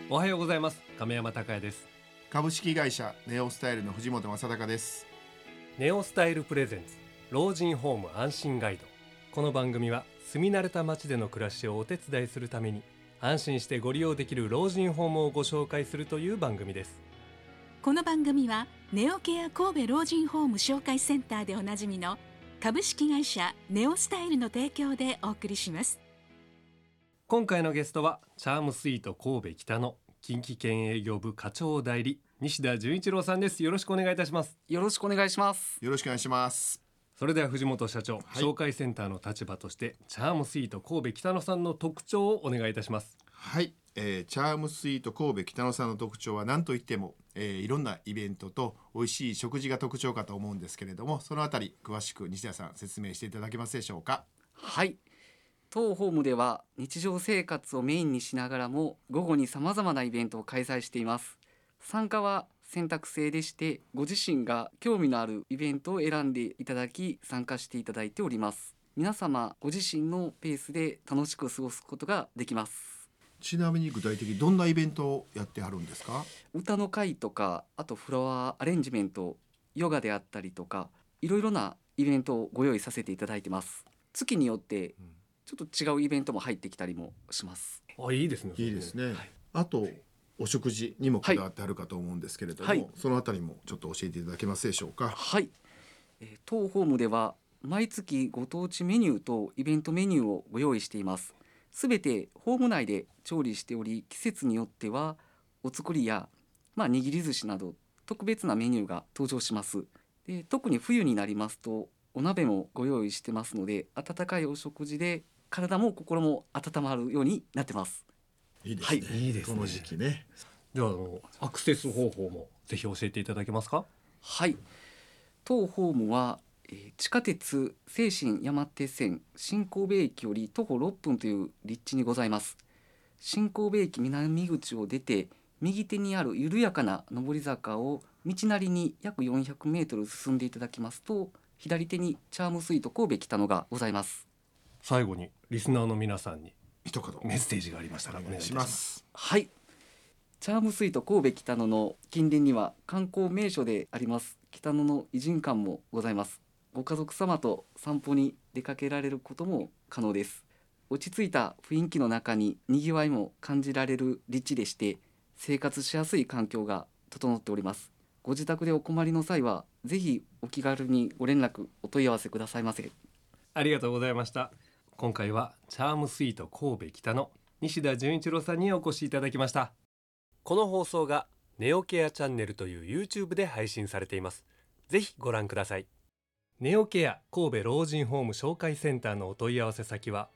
おはようございます。亀山隆也です。 株式会社ネオスタイルの藤本正孝です。 ネオスタイルプレゼンツ老人ホーム安心ガイド。この番組は住み慣れた街での暮らしをお手伝いするために安心してご利用できる老人ホームをご紹介するという番組です。 この番組はネオケア神戸老人ホーム紹介センターでおなじみの株式会社ネオスタイルの提供でお送りします。 今回のゲストはチャームスイート神戸北の近畿圏営業部課長代理西田純一郎さんです。よろしくお願いいたします。 よろしくお願いします。 よろしくお願いします。 それでは藤本社長、紹介センターの立場としてチャームスイート神戸北野さんの特徴をお願いいたします。 はい、チャームスイート神戸北野さんの特徴は何といっても、いろんなイベントと美味しい食事が特徴かと思うんですけれども、そのあたり詳しく西田さん説明していただけますでしょうか。 はい、当ホームでは日常生活をメインにしながらも午後にさまざまなイベントを開催しています。参加は選択制でして、ご自身が興味のあるイベントを選んでいただき参加していただいております。皆様ご自身のペースで楽しく過ごすことができます。 ちなみに具体的にどんなイベントをやってあるんですか。 歌の会とか、あとフラワーアレンジメント、ヨガであったりとか、いろいろなイベントをご用意させていただいてます。月によってちょっと違うイベントも入ってきたりもします。 いいですね。 いいですね、 はい、 あとお食事にもこだわってあるかと思うんですけれども、 はい、 そのあたりもちょっと教えていただけますでしょうか。 はい、当ホームでは毎月ご当地メニューとイベントメニューをご用意しています。すべてホーム内で調理しており、季節によってはお作りや、握り寿司など特別なメニューが登場します。で、特に冬になりますとお鍋もご用意してますので、温かいお食事で体も心も温まるようになってます。 いいですね、 はい、 いいですね。 この時期ね。 ではアクセス方法もぜひ教えていただけますか。 はい、当ホームは、地下鉄西神山手線新神戸駅より徒歩6分という立地にございます。新神戸駅南口を出て右手にある緩やかな上り坂を道なりに約400メートル進んでいただきますと、左手にチャームスイート神戸北野がございます。 最後にリスナーの皆さんに一言メッセージがありましたらお願いします。 はい、チャームスイート神戸北野の近隣には観光名所であります北野の偉人館もございます。ご家族様と散歩に出かけられることも可能です。落ち着いた雰囲気の中ににぎわいも感じられる立地でして、生活しやすい環境が整っております。ご自宅でお困りの際はぜひお気軽にご連絡お問い合わせくださいませ。 ありがとうございました。今回はチャームスイート神戸北の西田純一郎さんにお越しいただきました。この放送がネオケアチャンネルという YouTube で配信されています。ぜひご覧ください。ネオケア神戸老人ホーム紹介センターのお問い合わせ先は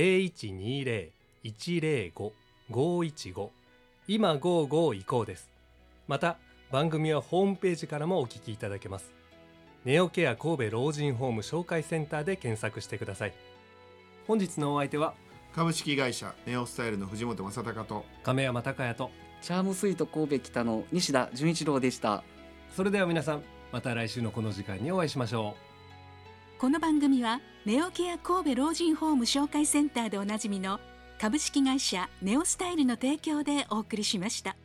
0120-105-515 今55移行です。また番組はホームページからもお聞きいただけます。ネオケア神戸老人ホーム紹介センターで検索してください。本日のお相手は株式会社ネオスタイルの藤本正孝と亀山隆也とチャームスイート神戸北の西田純一郎でした。 それでは皆さん、また来週のこの時間にお会いしましょう。 この番組はネオケア神戸老人ホーム紹介センターでおなじみの株式会社ネオスタイルの提供でお送りしました。